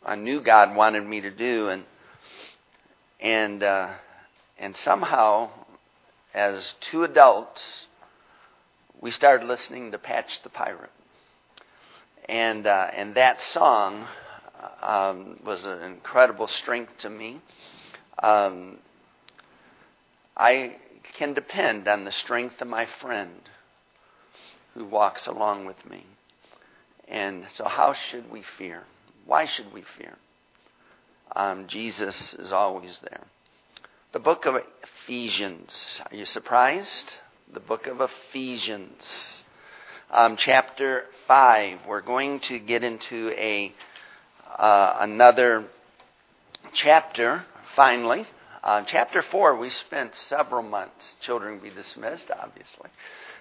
I knew God wanted me to do, and somehow, as two adults, we started listening to Patch the Pirate, and that song was an incredible strength to me. I can depend on the strength of my friend who walks along with me. And so how should we fear? Why should we fear? Jesus is always there. The book of Ephesians. Are you surprised? The book of Ephesians. Chapter 5. We're going to get into another chapter, finally. Chapter 4, we spent several months. Children be dismissed, obviously.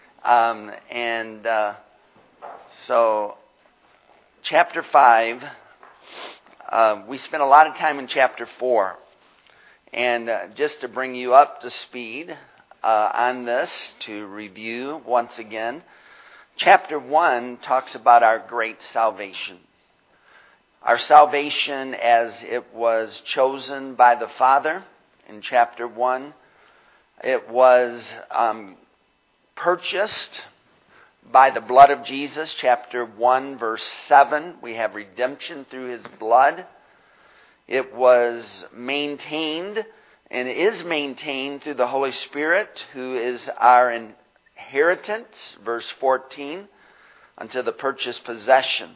So, chapter 5, we spent a lot of time in chapter 4. And just to bring you up to speed on this, to review once again, chapter 1 talks about our great salvation. Our salvation as it was chosen by the Father in chapter 1. It was purchased by the blood of Jesus, chapter 1, verse 7. We have redemption through His blood. It was maintained and is maintained through the Holy Spirit, who is our inheritance, verse 14, unto the purchased possession.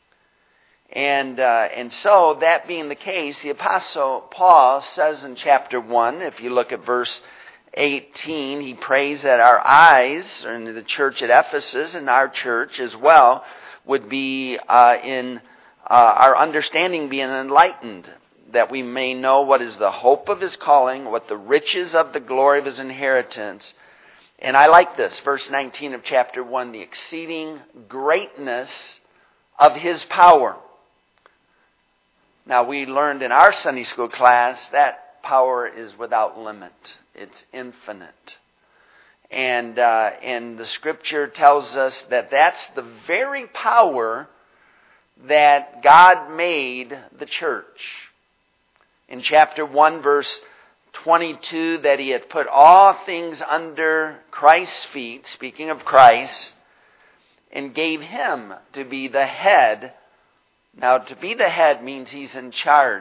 And so, that being the case, the Apostle Paul says in chapter 1, if you look at verse 18, he prays that our eyes, or in the church at Ephesus, and our church as well, would be in our understanding being enlightened, that we may know what is the hope of His calling, what the riches of the glory of His inheritance. And I like this, verse 19 of chapter 1, the exceeding greatness of His power. Now, we learned in our Sunday school class that power is without limit. It's infinite. And the Scripture tells us that that's the very power that God made the church. In chapter 1, verse 22, that He had put all things under Christ's feet, speaking of Christ, and gave Him to be the head. Now, to be the head means He's in charge.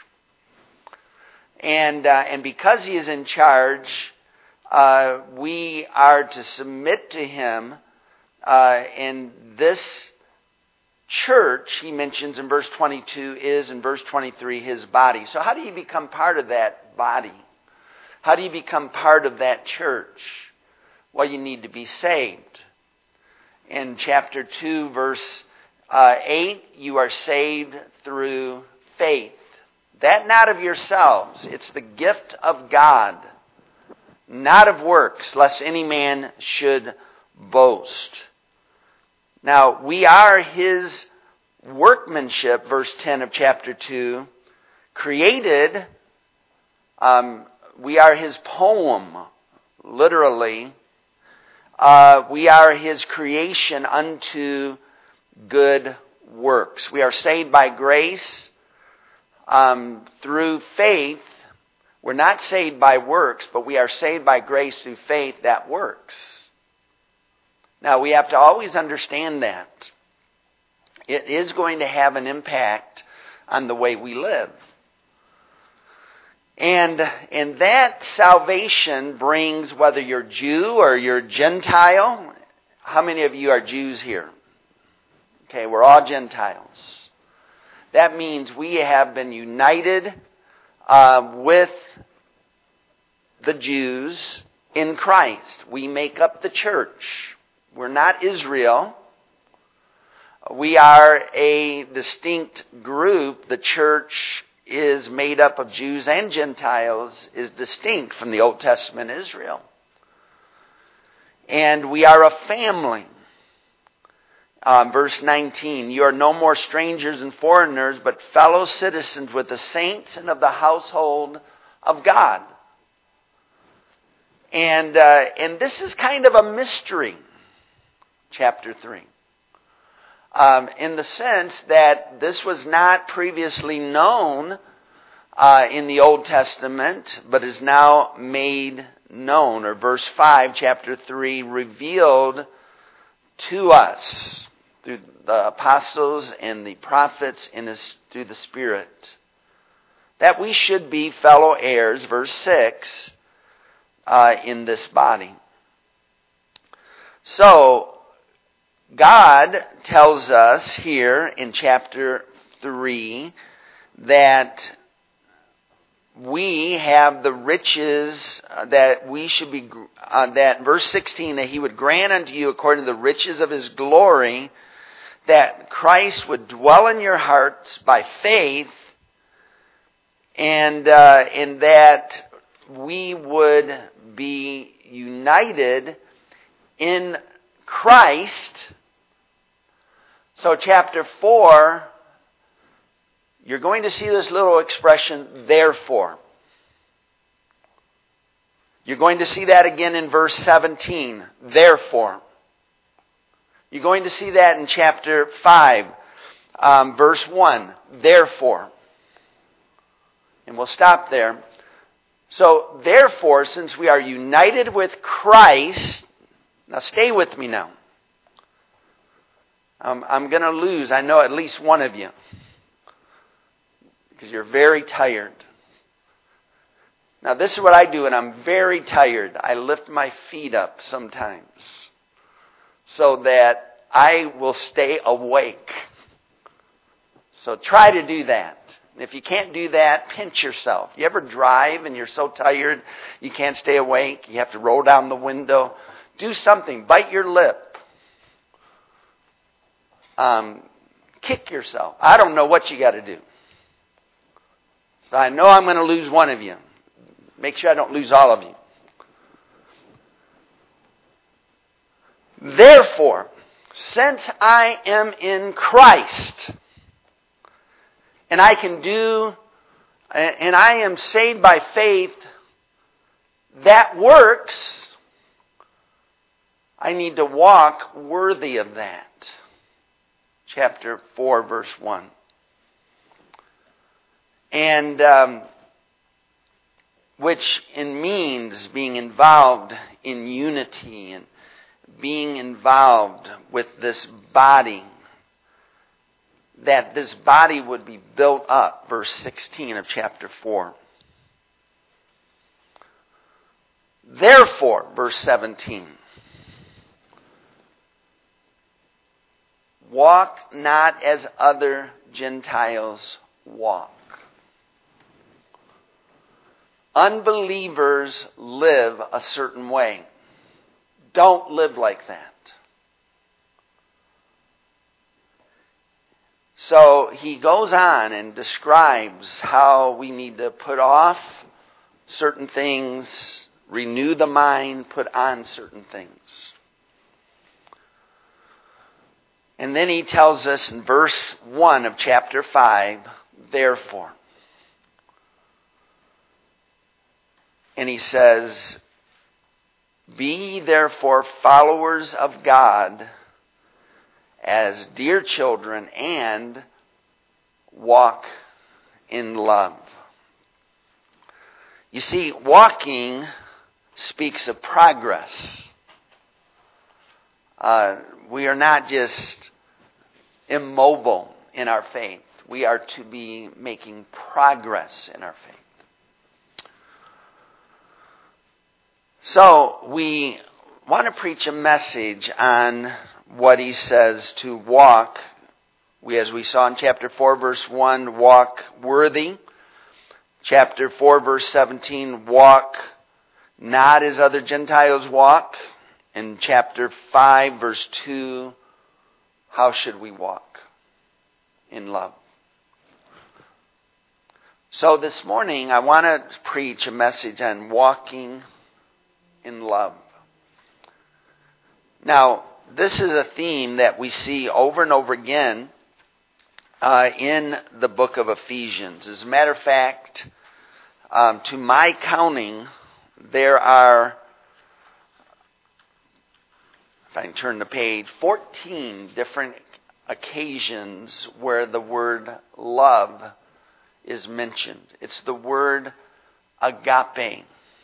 And because He is in charge, we are to submit to Him. And this church, he mentions in verse 22, is in verse 23 His body. So how do you become part of that body? How do you become part of that church? Well, you need to be saved. In chapter 2, verse 8, you are saved through faith. That not of yourselves. It's the gift of God, not of works, lest any man should boast. Now, we are His workmanship, verse 10 of chapter 2, created. We are His poem, literally. We are His creation unto good works. We are saved by grace through faith. We're not saved by works, but we are saved by grace through faith that works. Now, we have to always understand that. It is going to have an impact on the way we live. And that salvation brings, whether you're Jew or you're Gentile. How many of you are Jews here? Okay, we're all Gentiles. That means we have been united with the Jews in Christ. We make up the church. We're not Israel. We are a distinct group. The church is made up of Jews and Gentiles, is distinct from the Old Testament Israel. And we are a family. Verse 19, you are no more strangers and foreigners, but fellow citizens with the saints and of the household of God. And this is kind of a mystery, chapter 3. in the sense that this was not previously known in the Old Testament, but is now made known, or verse 5, chapter 3, revealed to us through the apostles and the prophets through the Spirit, that we should be fellow heirs, verse 6, in this body. So, God tells us here in chapter 3 that we have the riches that we should be, that verse 16, that He would grant unto you according to the riches of His glory, that Christ would dwell in your hearts by faith, and that we would be united in Christ. So chapter 4, you're going to see this little expression, therefore. You're going to see that again in verse 17, therefore. You're going to see that in chapter 5, verse 1, therefore. And we'll stop there. So, therefore, since we are united with Christ, now stay with me now. I'm going to lose, I know, at least one of you, because you're very tired. Now, this is what I do when I'm very tired. I lift my feet up sometimes so that I will stay awake. So try to do that. If you can't do that, pinch yourself. You ever drive and you're so tired you can't stay awake? You have to roll down the window. Do something. Bite your lip. Kick yourself. I don't know what you got to do. So I know I'm going to lose one of you. Make sure I don't lose all of you. Therefore, since I am in Christ, and I am saved by faith, that works, I need to walk worthy of that. Chapter 4, verse 1. And which means being involved in unity and being involved with this body, that this body would be built up, verse 16 of chapter 4. Therefore, verse 17, walk not as other Gentiles walk. Unbelievers live a certain way. Don't live like that. So he goes on and describes how we need to put off certain things, renew the mind, put on certain things. And then he tells us in verse 1 of chapter 5, therefore. And he says, be ye therefore followers of God as dear children, and walk in love. You see, walking speaks of progress. We are not just immobile in our faith. We are to be making progress in our faith. So, we want to preach a message on what he says to walk. As we saw in chapter 4, verse 1, walk worthy. Chapter 4, verse 17, walk not as other Gentiles walk. In chapter 5, verse 2, how should we walk? In love. So this morning, I want to preach a message on walking in love. Now, this is a theme that we see over and over again in the book of Ephesians. As a matter of fact, to my counting, there are, if I can turn the page, 14 different occasions where the word love is mentioned. It's the word agape.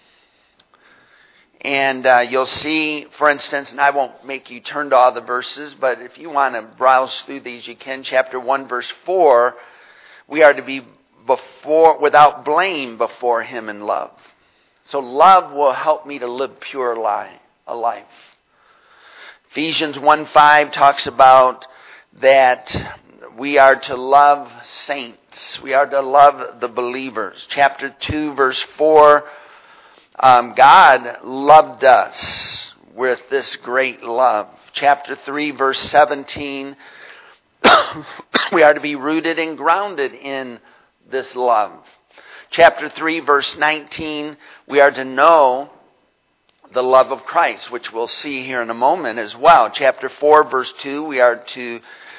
And you'll see, for instance, and I won't make you turn to all the verses, but if you want to browse through these, you can. Chapter 1, verse 4, we are to be without blame before Him in love. So love will help me to live a life. Ephesians 1:5 talks about that we are to love saints. We are to love the believers. Chapter 2, verse 4, God loved us with this great love. Chapter 3, verse 17, we are to be rooted and grounded in this love. Chapter 3, verse 19, we are to know the love of Christ, which we'll see here in a moment as well. Chapter 4, verse 2, we are to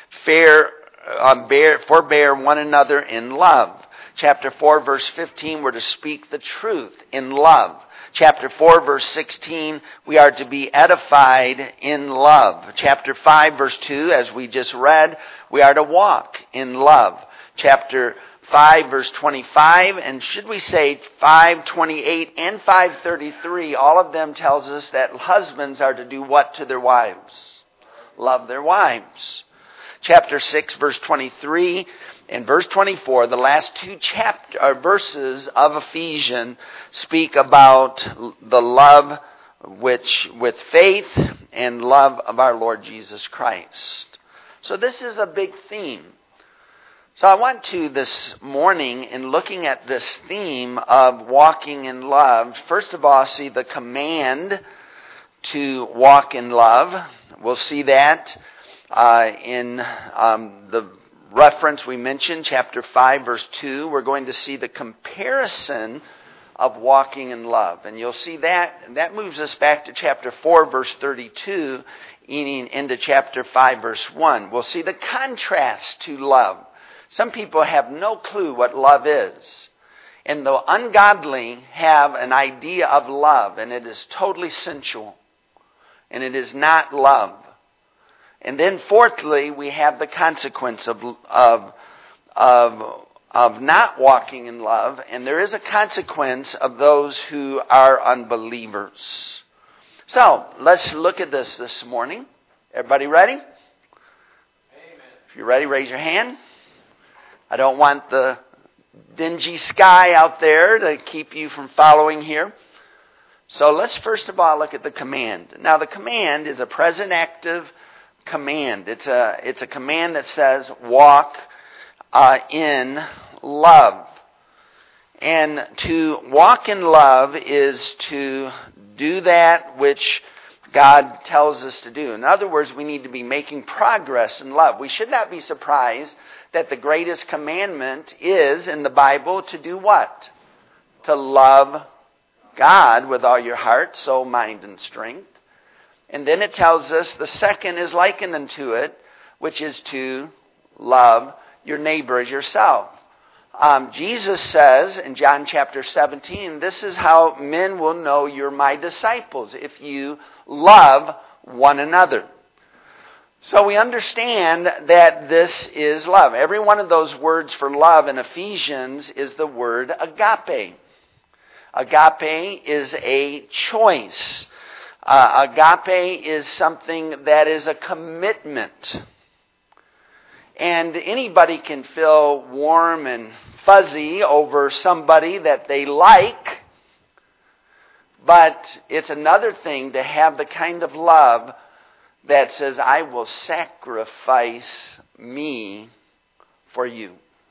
forbear one another in love. Chapter 4, verse 15, we're to speak the truth in love. Chapter 4, verse 16, we are to be edified in love. Chapter 5, verse 2, as we just read, we are to walk in love. Chapter 5, verse 25, and should we say 5:28 and 5:33, all of them tells us that husbands are to do what to their wives? Love their wives. Chapter 6, verse 23 and verse 24, the last two verses of Ephesians speak about the love which with faith and love of our Lord Jesus Christ. So this is a big theme. So I want to this morning, in looking at this theme of walking in love, first of all, see the command to walk in love. We'll see that in the reference we mentioned, chapter 5, verse 2. We're going to see the comparison of walking in love. And you'll see that, and that moves us back to chapter 4, verse 32, into chapter 5, verse 1. We'll see the contrast to love. Some people have no clue what love is. And the ungodly have an idea of love, and it is totally sensual. And it is not love. And then fourthly, we have the consequence of not walking in love, and there is a consequence of those who are unbelievers. So, let's look at this morning. Everybody ready? Amen. If you're ready, raise your hand. I don't want the dingy sky out there to keep you from following here. So let's first of all look at the command. Now the command is a present active command. It's a command that says walk in love. And to walk in love is to do that which God tells us to do. In other words, we need to be making progress in love. We should not be surprised that the greatest commandment is in the Bible to do what? To love God with all your heart, soul, mind, and strength. And then it tells us the second is likened unto it, which is to love your neighbor as yourself. Jesus says in John chapter 17, this is how men will know you're my disciples, if you love one another. So we understand that this is love. Every one of those words for love in Ephesians is the word agape. Agape is a choice. Agape is something that is a commitment. And anybody can feel warm and fuzzy over somebody that they like, but it's another thing to have the kind of love that says, I will sacrifice me for you.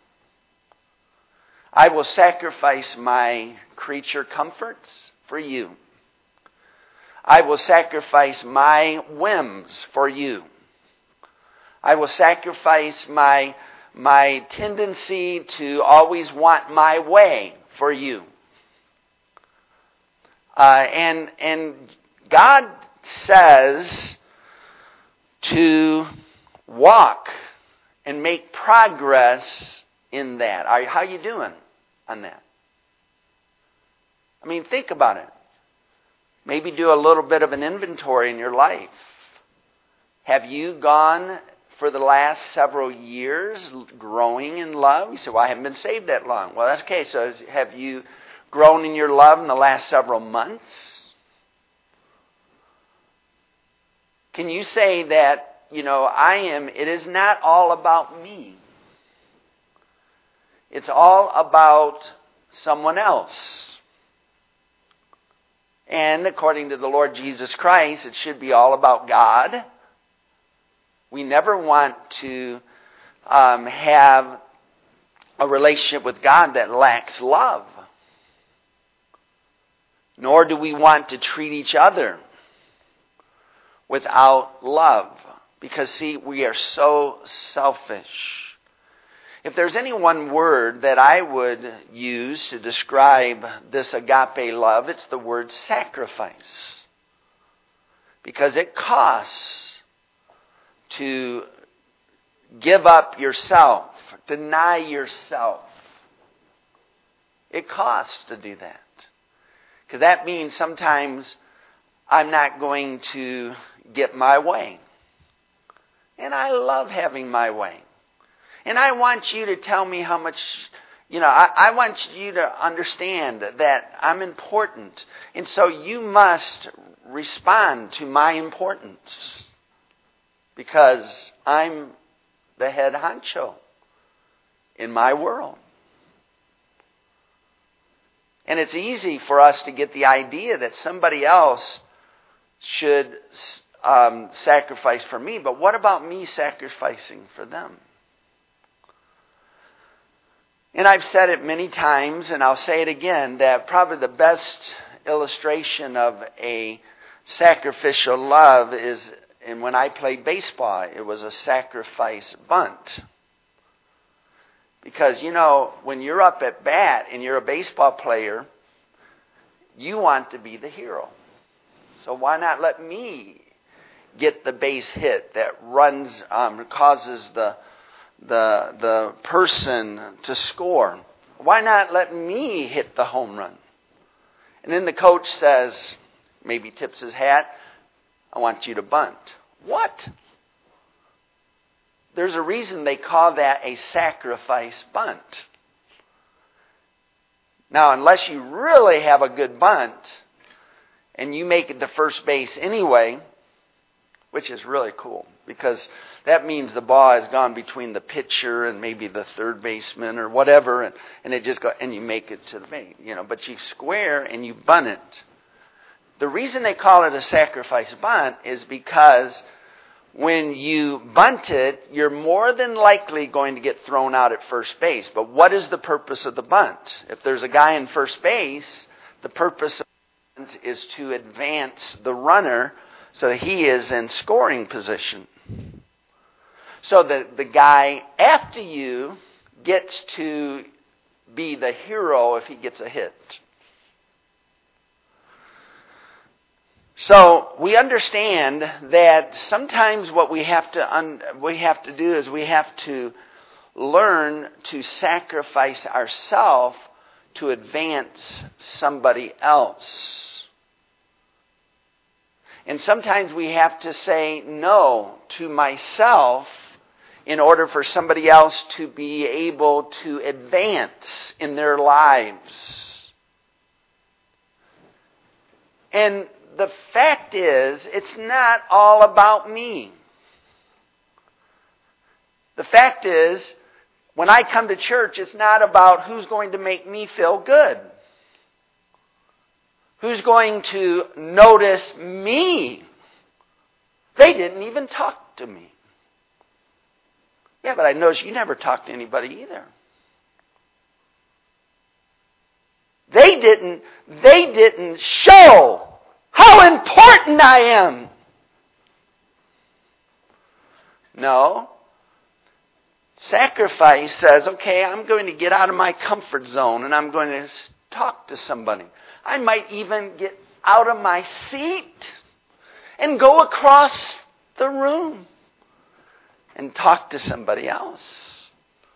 I will sacrifice my creature comforts for you. I will sacrifice my whims for you. I will sacrifice my tendency to always want my way for you. And God says to walk and make progress in that. How are you doing on that? I mean, think about it. Maybe do a little bit of an inventory in your life. Have you gone for the last several years growing in love? You say, well, I haven't been saved that long. Well, that's okay. So have you grown in your love in the last several months? Can you say that, it is not all about me. It's all about someone else. And according to the Lord Jesus Christ, it should be all about God. We never want to have a relationship with God that lacks love. Nor do we want to treat each other without love. Because, see, we are so selfish. If there's any one word that I would use to describe this agape love, it's the word sacrifice. Because it costs to give up yourself, deny yourself. It costs to do that. Because that means sometimes I'm not going to get my way. And I love having my way. And I want you to tell me how much, I want you to understand that I'm important. And so you must respond to my importance. Because I'm the head honcho in my world. And it's easy for us to get the idea that somebody else should sacrifice for me. But what about me sacrificing for them? And I've said it many times, and I'll say it again, that probably the best illustration of a sacrificial love is, and when I played baseball, it was a sacrifice bunt. Because, when you're up at bat and you're a baseball player, you want to be the hero. So why not let me get the base hit that causes the person to score? Why not let me hit the home run? And then the coach says, maybe tips his hat, I want you to bunt. What? There's a reason they call that a sacrifice bunt. Now, unless you really have a good bunt, and you make it to first base anyway, which is really cool, because that means the ball has gone between the pitcher and maybe the third baseman or whatever, and it just and you make it to the base, but you square and you bunt it. The reason they call it a sacrifice bunt is because when you bunt it, you're more than likely going to get thrown out at first base. But what is the purpose of the bunt? If there's a guy in first base, the purpose of the bunt is to advance the runner so that he is in scoring position. So that the guy after you gets to be the hero if he gets a hit. So we understand that sometimes what we have to do is we have to learn to sacrifice ourselves to advance somebody else. And sometimes we have to say no to myself in order for somebody else to be able to advance in their lives. And the fact is, it's not all about me. The fact is, when I come to church, it's not about who's going to make me feel good. Who's going to notice me? They didn't even talk to me. Yeah, but I noticed you never talked to anybody either. They didn't show how important I am. No. Sacrifice says, okay, I'm going to get out of my comfort zone and I'm going to talk to somebody. I might even get out of my seat and go across the room and talk to somebody else.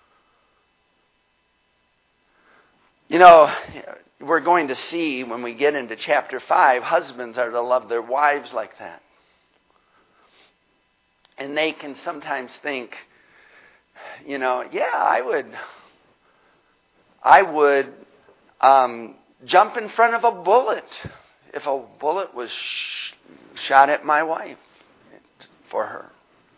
We're going to see when we get into chapter 5, husbands are to love their wives like that. And they can sometimes think, yeah, I would jump in front of a bullet if a bullet was shot at my wife for her.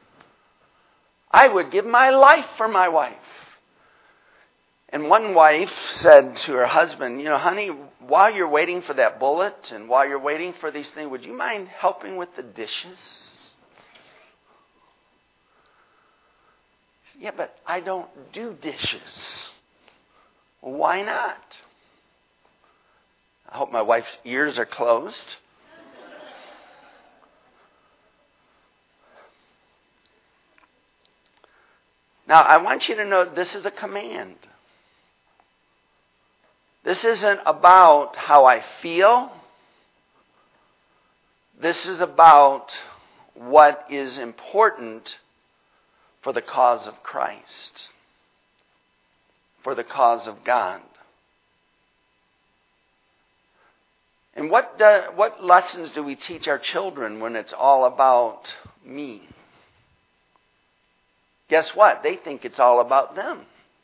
I would give my life for my wife. And one wife said to her husband, honey, while you're waiting for that bullet and while you're waiting for these things, would you mind helping with the dishes? Yeah, but I don't do dishes. Well, why not? I hope my wife's ears are closed. Now, I want you to know this is a command. This isn't about how I feel. This is about what is important for the cause of Christ, for the cause of God. And what lessons do we teach our children when it's all about me? Guess what? They think it's all about them.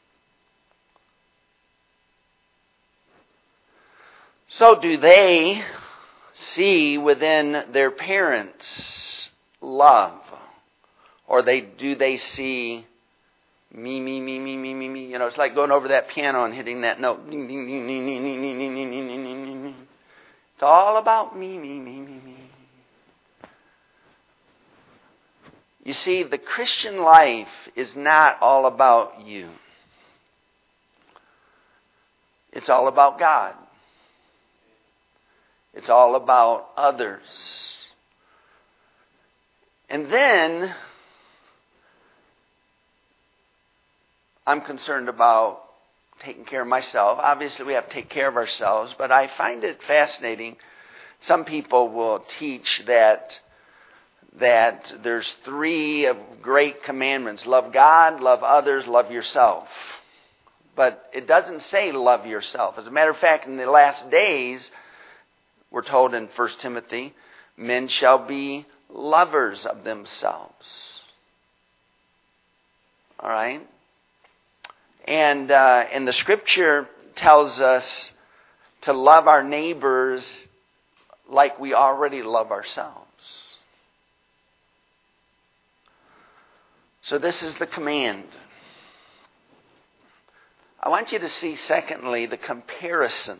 So do they see within their parents love? Or do they see me? It's like going over that piano and hitting that note. It's all about me. You see, the Christian life is not all about you. It's all about God. It's all about others. And then I'm concerned about taking care of myself. Obviously, we have to take care of ourselves, but I find it fascinating. Some people will teach that there's 3 great commandments. Love God, love others, love yourself. But it doesn't say love yourself. As a matter of fact, in the last days, we're told in 1 Timothy, men shall be lovers of themselves. All right? And the Scripture tells us to love our neighbors like we already love ourselves. So this is the command. I want you to see, secondly, the comparison.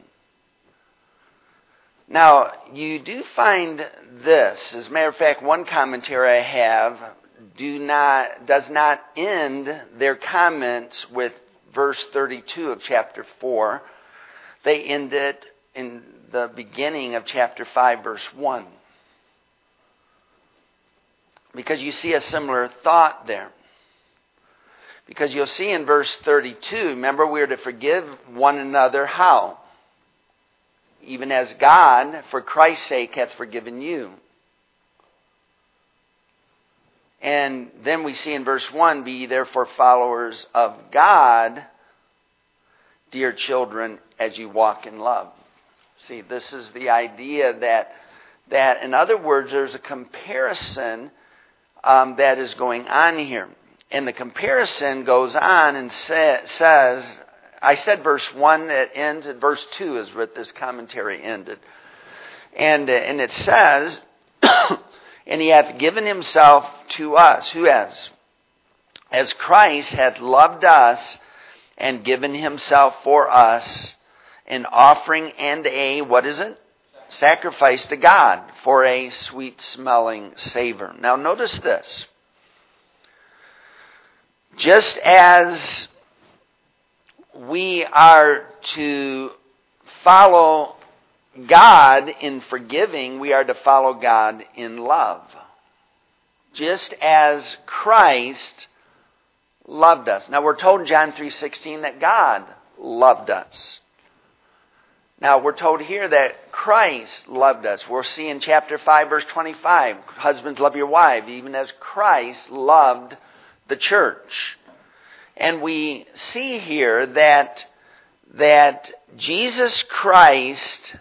Now, you do find this. As a matter of fact, one commentary I have does not end their comments with verse 32 of chapter 4. They end it in the beginning of chapter 5, verse 1. Because you see a similar thought there. Because you'll see in verse 32, remember we are to forgive one another how? Even as God, for Christ's sake, hath forgiven you. And then we see in verse 1, be ye therefore followers of God, dear children, as you walk in love. See, this is the idea that in other words, there's a comparison that is going on here. And the comparison goes on and says, I said verse 1, it ends at verse 2 is what this commentary ended. And it says, and he hath given himself to us. Who has? As Christ hath loved us and given himself for us, an offering and what is it? Sacrifice to God for a sweet smelling savor. Now notice this. Just as we are to follow God in forgiving, we are to follow God in love. Just as Christ loved us. Now we're told in John 3:16 that God loved us. Now we're told here that Christ loved us. We'll see in chapter 5 verse 25, husbands love your wife even as Christ loved the church. And we see here that Jesus Christ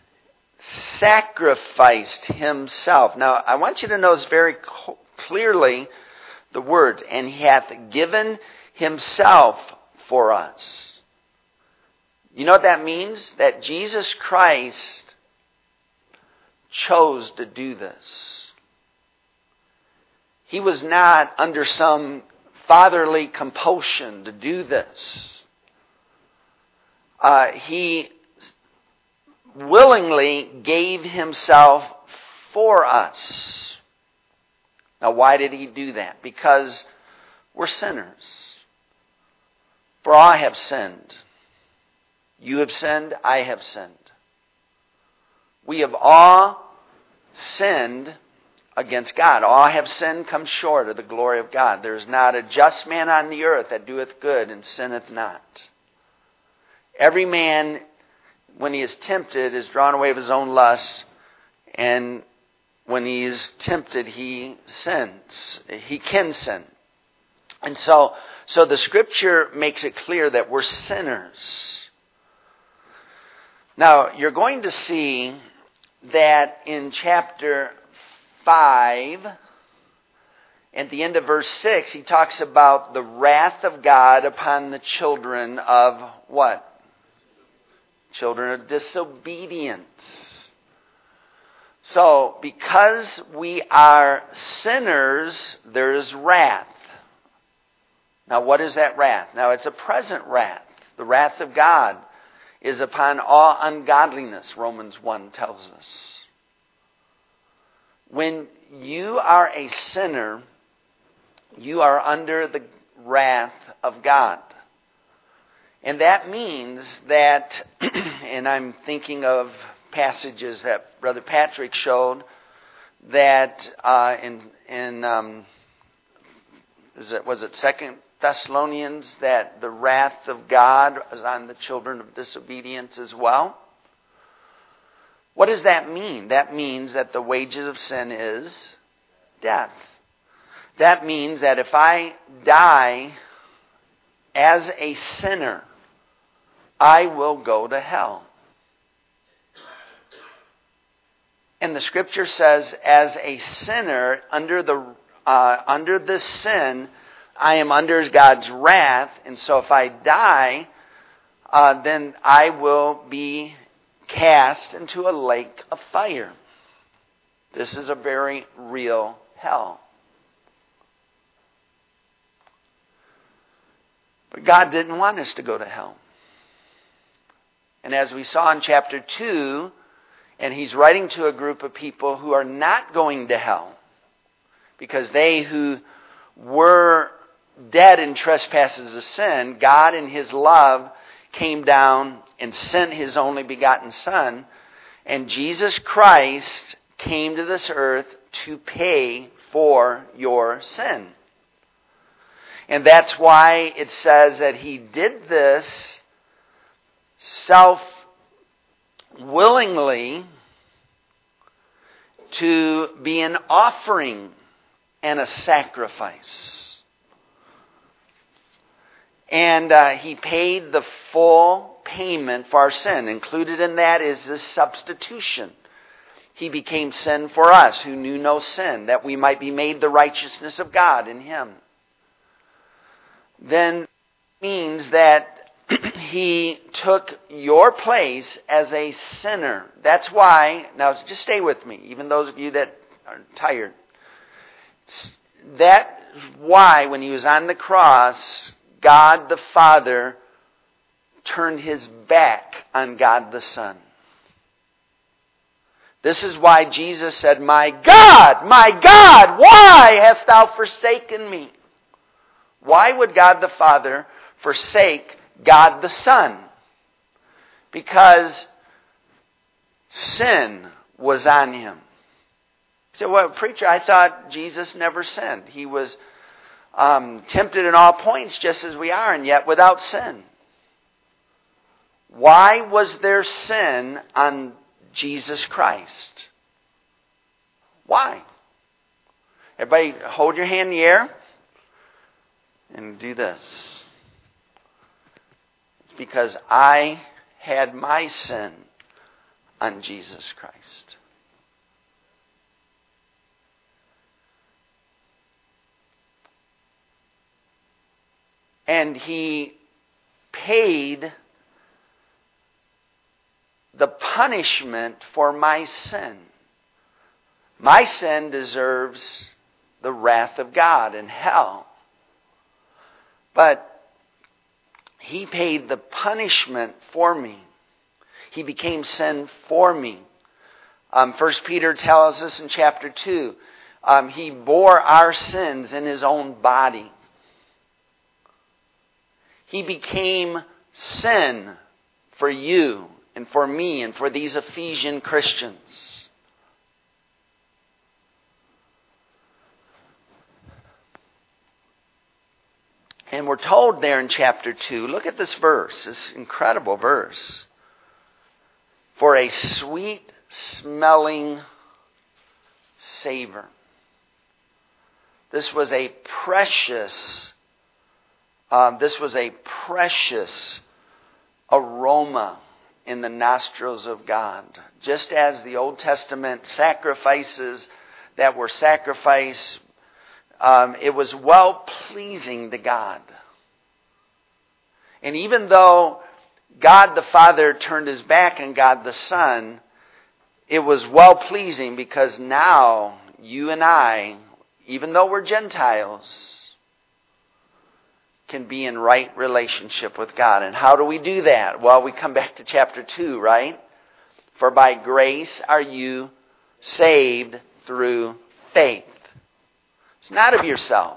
sacrificed himself. Now, I want you to notice very clearly the words, and he hath given himself for us. You know what that means? That Jesus Christ chose to do this. He was not under some fatherly compulsion to do this. He willingly gave himself for us. Now, why did he do that? Because we're sinners. For all have sinned. You have sinned, I have sinned. We have all sinned against God. All have sinned, come short of the glory of God. There is not a just man on the earth that doeth good and sinneth not. Every man, when he is tempted, is drawn away of his own lust, and when he is tempted, he sins. He can sin. And so the Scripture makes it clear that we're sinners. Now, you're going to see that in chapter 5, at the end of verse 6, he talks about the wrath of God upon the children of what? Children of disobedience. So, because we are sinners, there is wrath. Now, what is that wrath? Now, it's a present wrath. The wrath of God is upon all ungodliness, Romans 1 tells us. When you are a sinner, you are under the wrath of God. And that means that, and I'm thinking of passages that Brother Patrick showed, that was it 2 Thessalonians, that the wrath of God is on the children of disobedience as well. What does that mean? That means that the wages of sin is death. That means that if I die as a sinner, I will go to hell. And the Scripture says, as a sinner, under this sin, I am under God's wrath. And so if I die, then I will be cast into a lake of fire. This is a very real hell. But God didn't want us to go to hell. And as we saw in chapter 2, and he's writing to a group of people who are not going to hell, because they who were dead in trespasses of sin, God in his love came down and sent his only begotten Son, and Jesus Christ came to this earth to pay for your sin. And that's why it says that he did this willingly to be an offering and a sacrifice. And he paid the full payment for our sin. Included in that is this substitution. He became sin for us who knew no sin, that we might be made the righteousness of God in him. Then means that he took your place as a sinner. That's why, now just stay with me, even those of you that are tired. That's why when he was on the cross, God the Father turned his back on God the Son. This is why Jesus said, my God, why hast thou forsaken me? Why would God the Father forsake God the Son? Because sin was on him. You say, well, preacher, I thought Jesus never sinned. He was tempted in all points just as we are, and yet without sin. Why was there sin on Jesus Christ? Why? Everybody hold your hand in the air and do this. It's because I had my sin on Jesus Christ. And He paid the punishment for my sin. My sin deserves the wrath of God in hell. But He paid the punishment for me. He became sin for me. 1 Peter tells us in chapter 2, He bore our sins in His own body. He became sin for you and for me and for these Ephesian Christians. And we're told there in chapter 2, look at this verse, this incredible verse. For a sweet smelling savor. This was a precious aroma in the nostrils of God. Just as the Old Testament sacrifices that were sacrificed, it was well-pleasing to God. And even though God the Father turned His back on God the Son, it was well-pleasing because now you and I, even though we're Gentiles, can be in right relationship with God. And how do we do that? Well, we come back to chapter 2, right? For by grace are you saved through faith. It's not of yourself.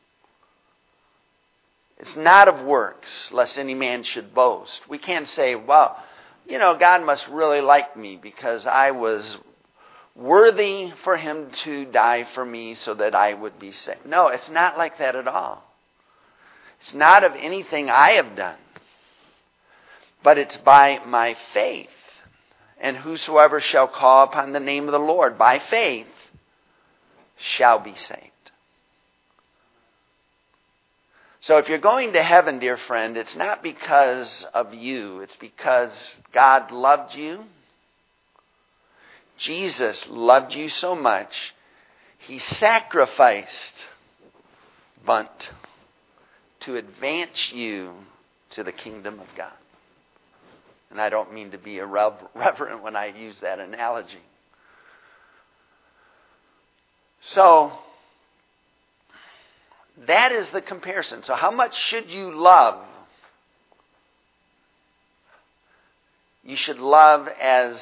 It's not of works, lest any man should boast. We can't say, well, God must really like me because I was worthy for Him to die for me so that I would be saved. No, it's not like that at all. It's not of anything I have done, but it's by my faith. And whosoever shall call upon the name of the Lord by faith shall be saved. So if you're going to heaven, dear friend, it's not because of you. It's because God loved you. Jesus loved you so much, He sacrificed bunt to advance you to the kingdom of God. And I don't mean to be irreverent when I use that analogy. So, that is the comparison. So how much should you love? You should love as,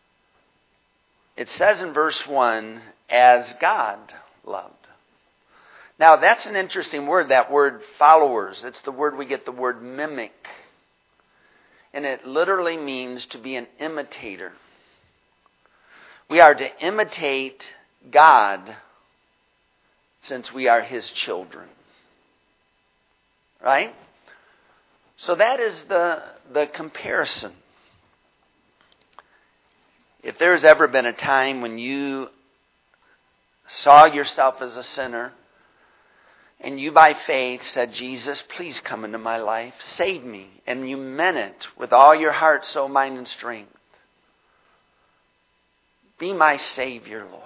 it says in verse 1, as God loved. Now that's an interesting word, that word followers. It's the word we get the word mimic. And it literally means to be an imitator. We are to imitate God since we are His children. Right? So that is the comparison. If there's ever been a time when you saw yourself as a sinner, and you by faith said, Jesus, please come into my life, save me, and you meant it with all your heart, soul, mind, and strength, be my Savior, Lord.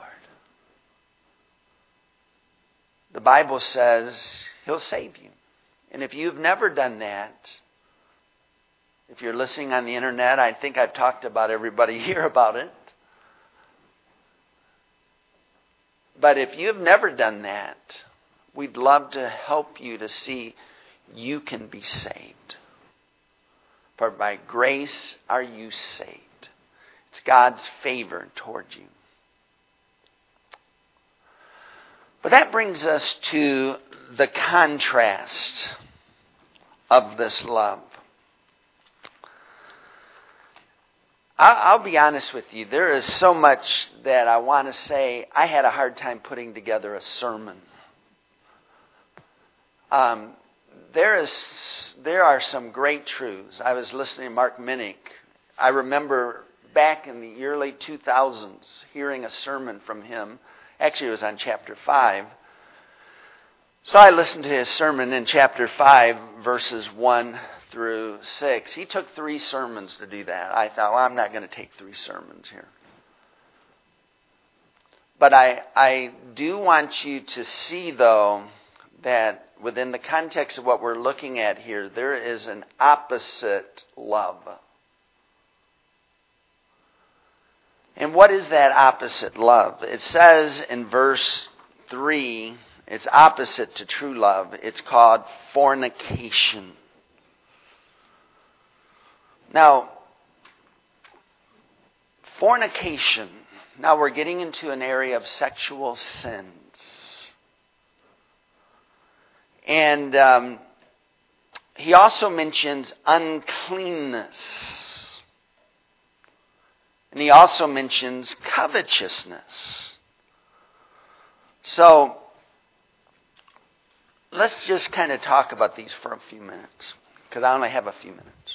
The Bible says He'll save you. And if you've never done that, if you're listening on the internet, I think I've talked about everybody here about it. But if you've never done that, we'd love to help you to see you can be saved. For by grace are you saved. It's God's favor toward you. But that brings us to the contrast of this love. I'll be honest with you. There is so much that I want to say. I had a hard time putting together a sermon. There are some great truths. I was listening to Mark Minnick. I remember back in the early 2000s hearing a sermon from him. Actually, it was on chapter 5. So I listened to his sermon in chapter 5, verses 1 through 6. He took 3 sermons to do that. I thought, well, I'm not going to take 3 sermons here. But I do want you to see, though, that within the context of what we're looking at here, there is an opposite love. And what is that opposite love? It says in verse 3, it's opposite to true love. It's called fornication. Now, fornication. Now we're getting into an area of sexual sins. And he also mentions uncleanness. And he also mentions covetousness. So, let's just kind of talk about these for a few minutes, because I only have a few minutes.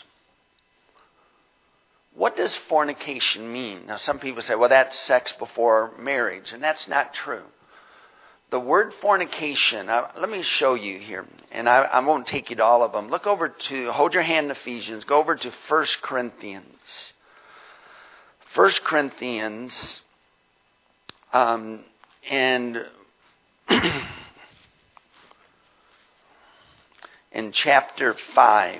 What does fornication mean? Now, some people say, well, that's sex before marriage, and that's not true. The word fornication, let me show you here, and I won't take you to all of them. Hold your hand in Ephesians, go over to 1 Corinthians. 1 Corinthians, and in chapter 5.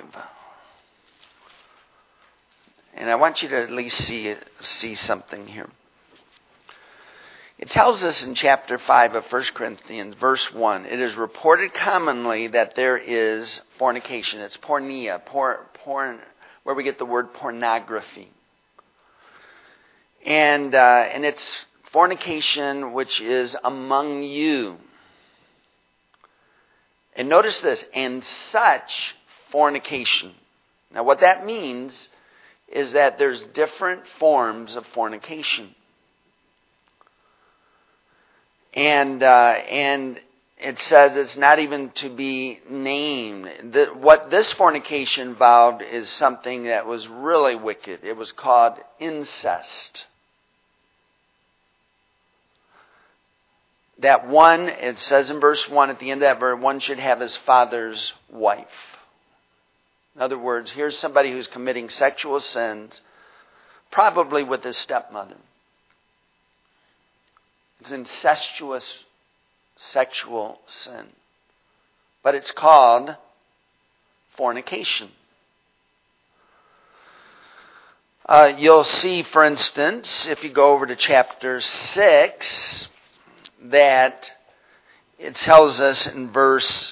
And I want you to at least see something here. It tells us in chapter 5 of 1 Corinthians, verse 1, it is reported commonly that there is fornication. It's porneia, porn, where we get the word pornography. And it's fornication which is among you. And notice this, and such fornication. Now what that means is that there's different forms of fornication. And it says it's not even to be named. What this fornication involved is something that was really wicked. It was called incest. That one, it says in verse 1, at the end of that verse, one should have his father's wife. In other words, here's somebody who's committing sexual sins, probably with his stepmother. It's incestuous sexual sin. But it's called fornication. You'll see, for instance, if you go over to chapter 6, that it tells us in verse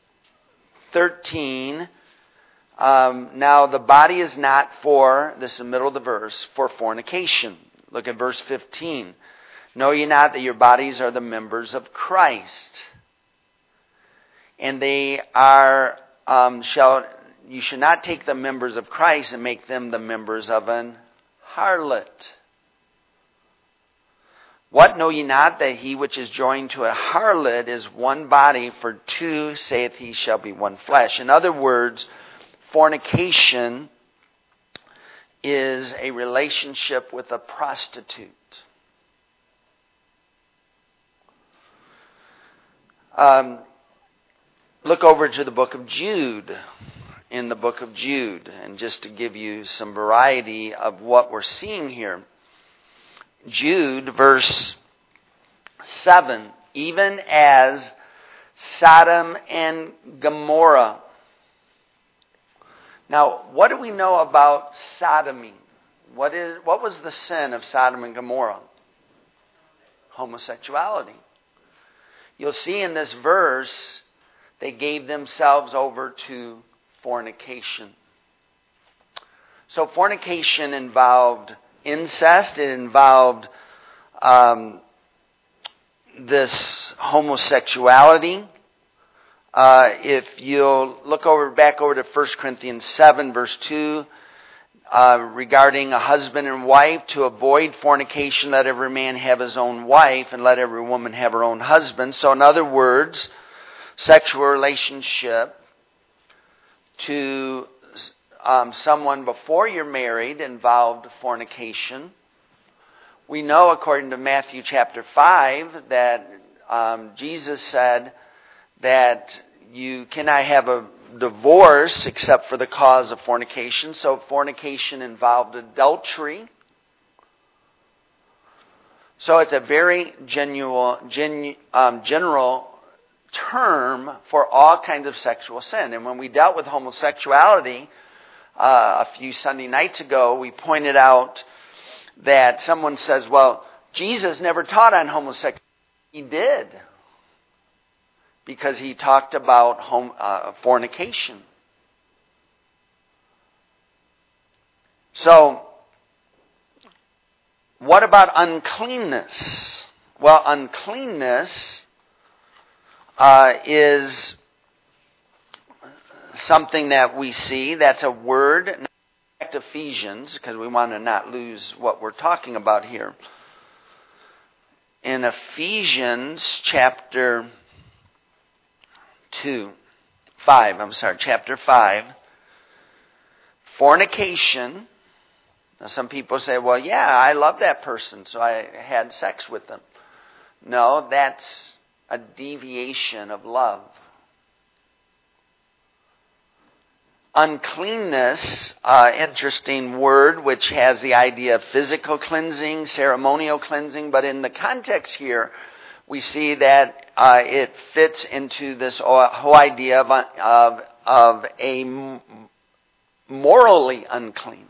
13, now the body is not for, this is the middle of the verse, for fornication. Look at verse 15. Know ye not that your bodies are the members of Christ? And they are, you should not take the members of Christ and make them the members of an harlot. What, know ye not that he which is joined to a harlot is one body, for two, saith he, shall be one flesh. In other words, fornication is a relationship with a prostitute. Look over to the book of Jude. In the book of Jude, and just to give you some variety of what we're seeing here. Jude, verse 7, even as Sodom and Gomorrah. Now, what do we know about sodomy? What was the sin of Sodom and Gomorrah? Homosexuality. You'll see in this verse, they gave themselves over to fornication. So fornication involved incest. It involved this homosexuality. If you'll look back over to 1 Corinthians 7, verse 2, regarding a husband and wife, to avoid fornication, let every man have his own wife, and let every woman have her own husband. So in other words, sexual relationship to someone before you're married involved fornication. We know, according to Matthew chapter 5, that Jesus said that you cannot have a divorce except for the cause of fornication. So fornication involved adultery. So it's a very general term for all kinds of sexual sin. And when we dealt with homosexuality a few Sunday nights ago, we pointed out that someone says, well, Jesus never taught on homosexuality. He did, because he talked about fornication. So, what about uncleanness? Well, uncleanness is something that we see. That's a word. Back to Ephesians, because we want to not lose what we're talking about here. In Ephesians chapter 5, fornication. Now some people say, well, yeah, I love that person, so I had sex with them. No, that's a deviation of love. Uncleanness, interesting word, which has the idea of physical cleansing, ceremonial cleansing, but in the context here, we see that it fits into this whole idea of a morally unclean.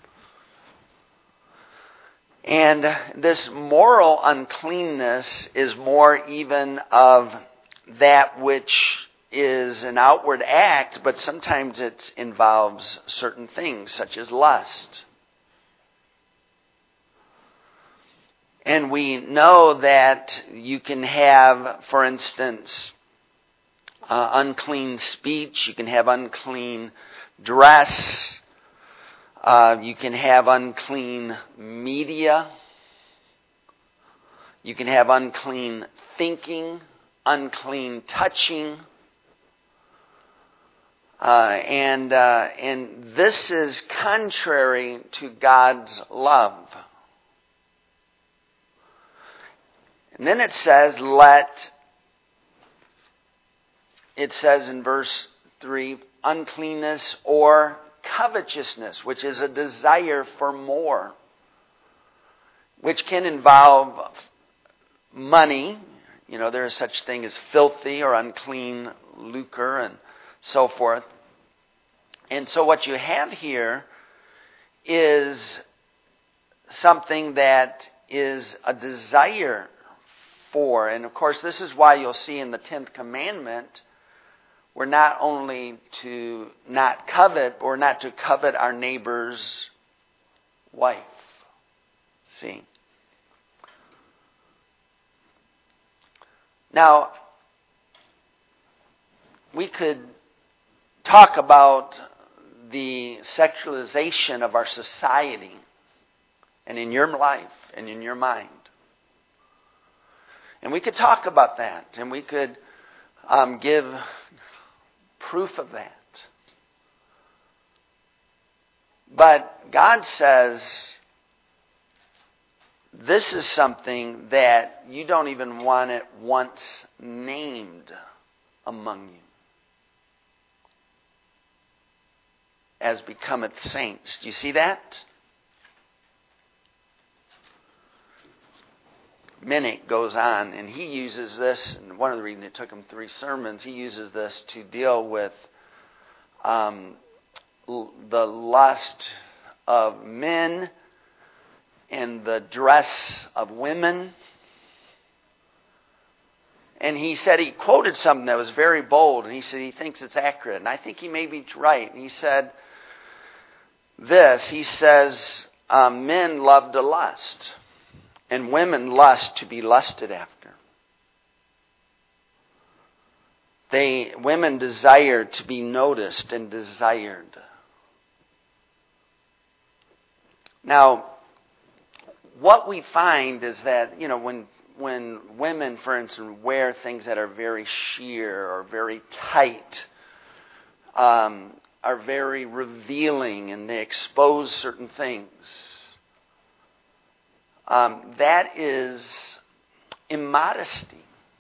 And this moral uncleanness is more even of that which is an outward act, but sometimes it involves certain things, such as lust. And we know that you can have, for instance, unclean speech, you can have unclean dress, you can have unclean media, you can have unclean thinking, unclean touching, and this is contrary to God's love. And then it says in verse 3, uncleanness or covetousness, which is a desire for more, which can involve money. You know, there is such thing as filthy or unclean lucre and so forth. And so what you have here is something that is a desire for. And of course, this is why you'll see in the 10th commandment, we're not only to not covet, but we're not to covet our neighbor's wife. See? Now, we could talk about the sexualization of our society and in your life and in your mind. And we could talk about that, and we could give proof of that. But God says this is something that you don't even want it once named among you, as becometh saints. Do you see that? Minnick goes on, and he uses this, and one of the reasons it took him 3 sermons, he uses this to deal with the lust of men and the dress of women. And he said, he quoted something that was very bold, and he said he thinks it's accurate. And I think he may be right. And he said this, he says, men love to lust, and women lust to be lusted after. Women desire to be noticed and desired. Now, what we find is that, you know, when women, for instance, wear things that are very sheer or very tight, are very revealing, and they expose certain things, that is immodesty.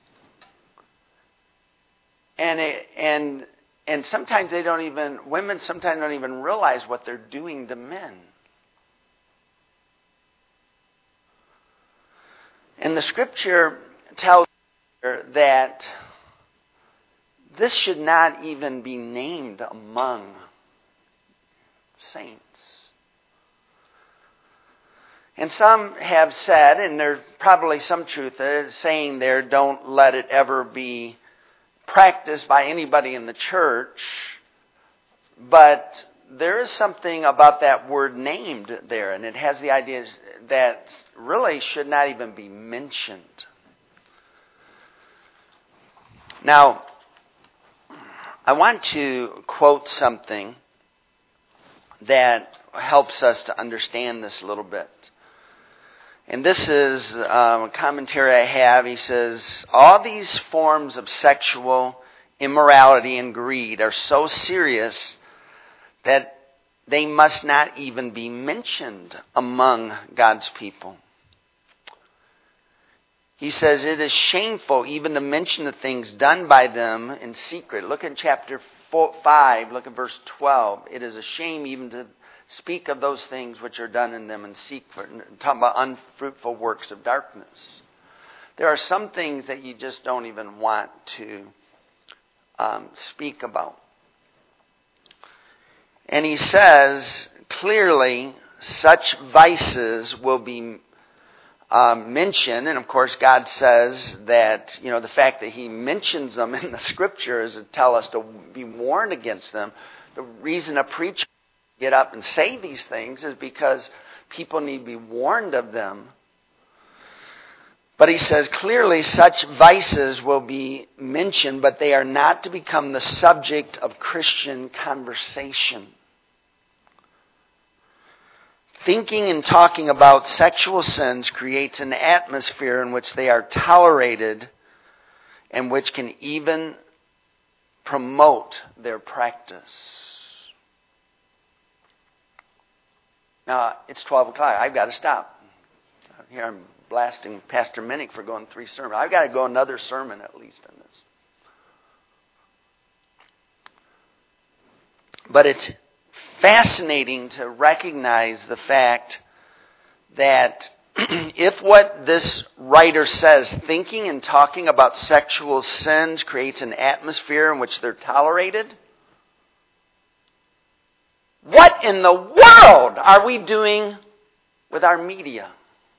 And sometimes women sometimes don't even realize what they're doing to men. And the scripture tells that this should not even be named among saints. And some have said, and there's probably some truth in it, saying there, don't let it ever be practiced by anybody in the church. But there is something about that word named there, and it has the idea that really should not even be mentioned. Now, I want to quote something that helps us to understand this a little bit. And this is a commentary I have. He says, all these forms of sexual immorality and greed are so serious that they must not even be mentioned among God's people. He says it is shameful even to mention the things done by them in secret. Look at chapter 5, look at verse 12. It is a shame even to speak of those things which are done in them in secret. Talking about unfruitful works of darkness. There are some things that you just don't even want to speak about. And he says, clearly, such vices will be mentioned. And of course, God says that, the fact that he mentions them in the scriptures to tell us to be warned against them. The reason a preacher get up and say these things is because people need to be warned of them. But he says, clearly such vices will be mentioned, but they are not to become the subject of Christian conversation. Thinking and talking about sexual sins creates an atmosphere in which they are tolerated and which can even promote their practice. Now, it's 12 o'clock. I've got to stop. Here I'm blasting Pastor Minnick for going 3 sermons. I've got to go another sermon at least on this. But it's fascinating to recognize the fact that if what this writer says, thinking and talking about sexual sins creates an atmosphere in which they're tolerated, what in the world are we doing with our media?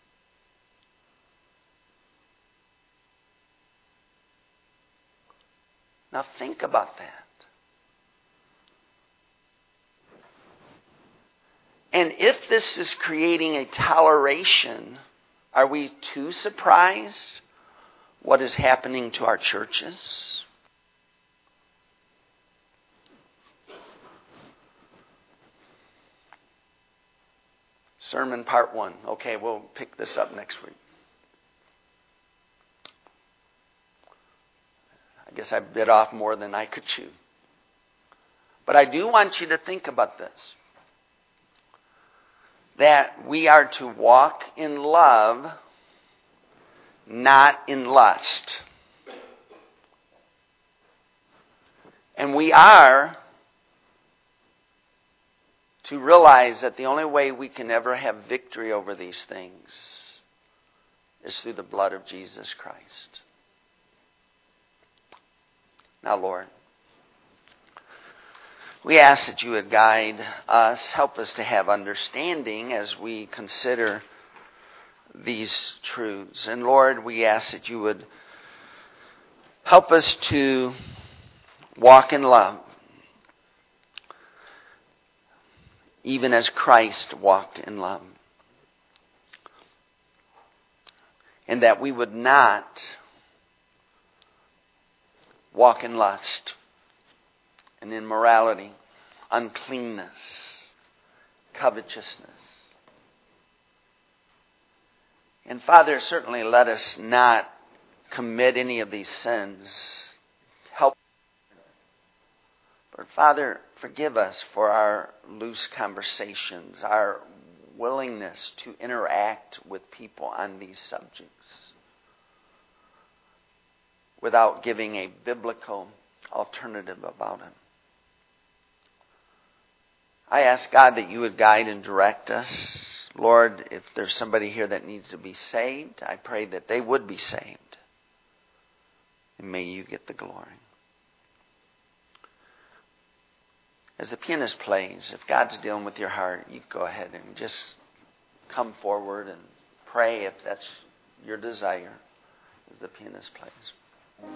Now think about that. And if this is creating a toleration, are we too surprised what is happening to our churches? Sermon part 1. Okay, we'll pick this up next week. I guess I bit off more than I could chew. But I do want you to think about this. That we are to walk in love, not in lust. And we are to realize that the only way we can ever have victory over these things is through the blood of Jesus Christ. Now, Lord, we ask that you would guide us, help us to have understanding as we consider these truths. And Lord, we ask that you would help us to walk in love, even as Christ walked in love. And that we would not walk in lust and immorality, uncleanness, covetousness. And Father, certainly let us not commit any of these sins. Help. But Father, forgive us for our loose conversations, our willingness to interact with people on these subjects without giving a biblical alternative about it. I ask God that you would guide and direct us. Lord, if there's somebody here that needs to be saved, I pray that they would be saved. And may you get the glory. As the pianist plays, if God's dealing with your heart, you go ahead and just come forward and pray if that's your desire as the pianist plays.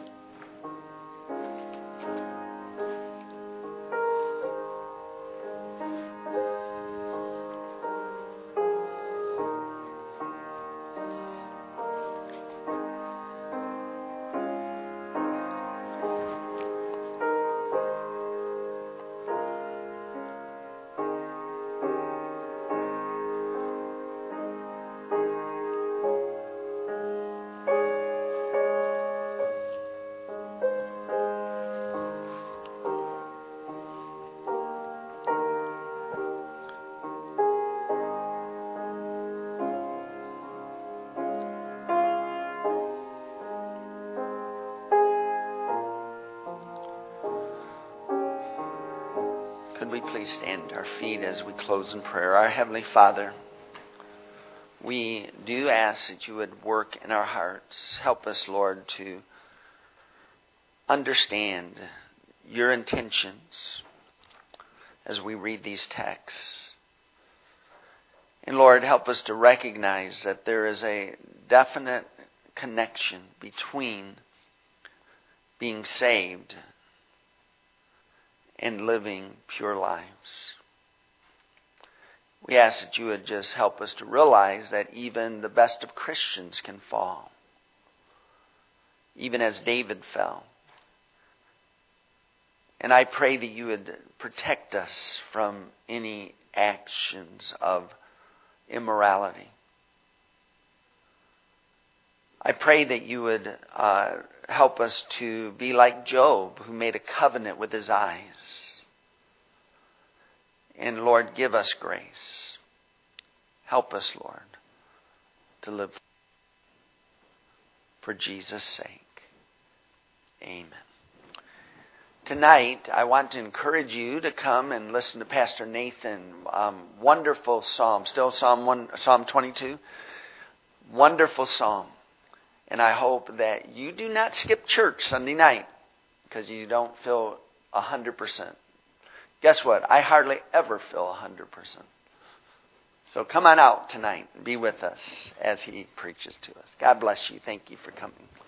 Could we please stand to our feet as we close in prayer? Our Heavenly Father, we do ask that you would work in our hearts. Help us, Lord, to understand your intentions as we read these texts. And Lord, help us to recognize that there is a definite connection between being saved and living pure lives. We ask that you would just help us to realize that even the best of Christians can fall, even as David fell. And I pray that you would protect us from any actions of immorality. I pray that you would help us to be like Job, who made a covenant with his eyes. And Lord, give us grace. Help us, Lord, to live for Jesus' sake. Amen. Tonight, I want to encourage you to come and listen to Pastor Nathan. Wonderful psalm. Still Psalm 22. Wonderful psalm. And I hope that you do not skip church Sunday night because you don't feel 100%. Guess what? I hardly ever feel 100%. So come on out tonight and be with us as he preaches to us. God bless you. Thank you for coming.